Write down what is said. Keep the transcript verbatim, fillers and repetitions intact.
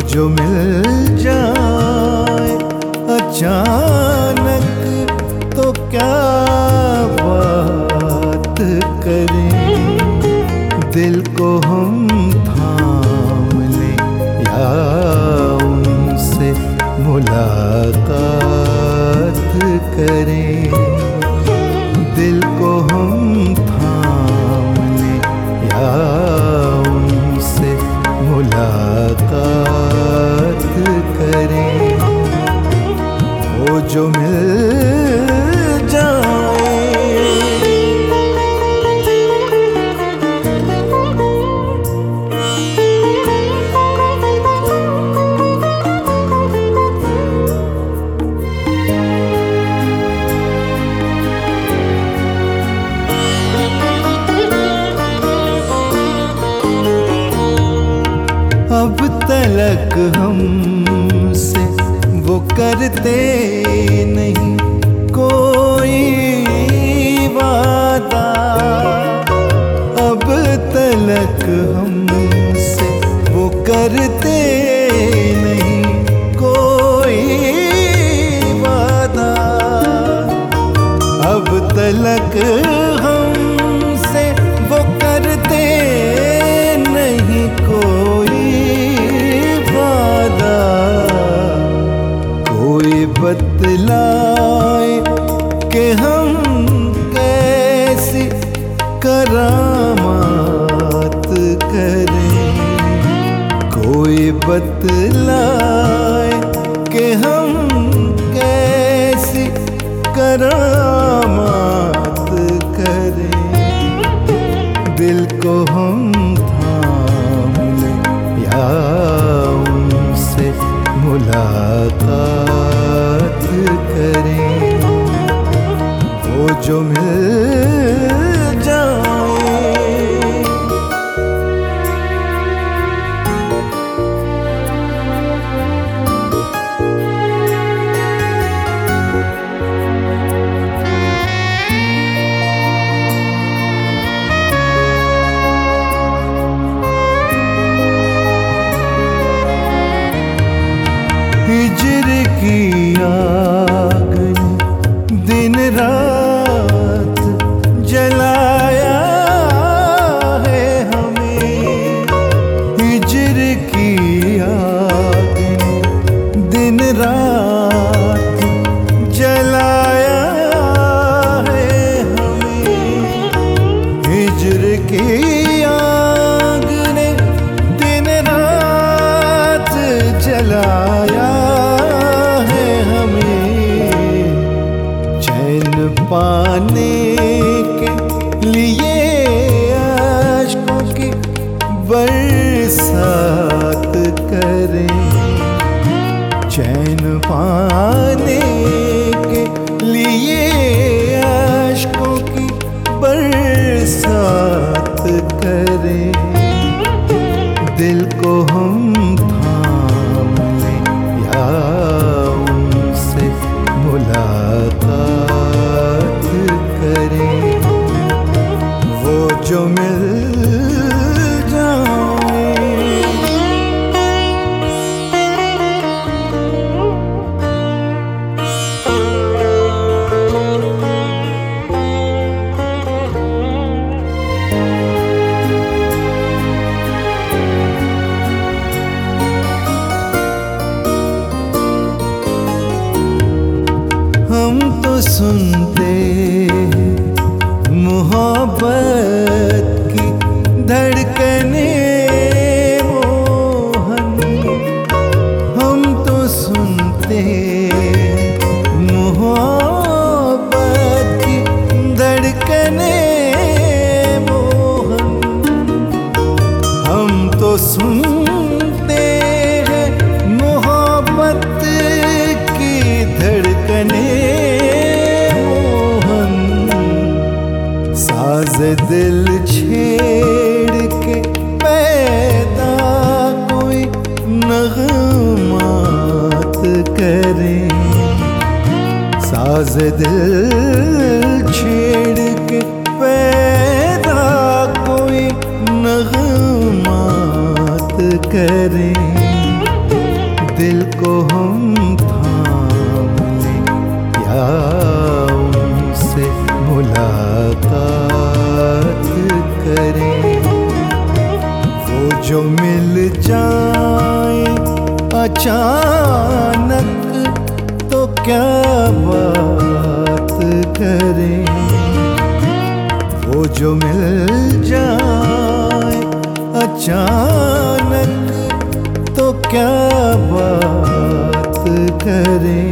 जो मिल जाए अचानक तो क्या बात करें, दिल को हम थाम लें या उनसे मुलाकात करें। दिल को हम थाम लें या उनसे मुलाकात करें, वो जो मिल जाए। अब तलक हमसे वो करते नहीं कोई वादा, अब तलक हमसे वो करते नहीं कोई वादा, अब तलक हमसे वो करते नहीं कोई वादा। कोई बतलाए कि हम कैसी करामात करें, कोई बतलाए कि हम कैसी करामात करें, दिल को हम थाम लें या उनसे मुलाकात करें, वो जो मिल जाए। हिजर की आग ने दिन रात जलाया है हमें, हिजर की आग ने दिन रात जलाया है हमें, हिजर की आग ने दिन रात जलाया पाने के लिए आशिकों की बरसात करें, चैन पाने के लिए आशिकों की बरसात करें, दिल को हम थाम लें या उनसे मुलाकात करें, वो जो मिल जाए। हम तो सुनते मोहब्बत की धड़कने मोहन, हम तो सुनते मोहब्बत की धड़कने मोहन, हम तो सुनते हैं मोहब्बत की धड़कने मोहन, साज दिल छेड़ के पैदा कोई नगमात करें, साज दिल छेड़ के पैदा कोई नगमात करें, को हम थाम लें या उनसे मुलाकात करें। वो जो मिल जाए अचानक तो क्या बात करें। वो जो मिल जाए अचानक तो क्या बात करें।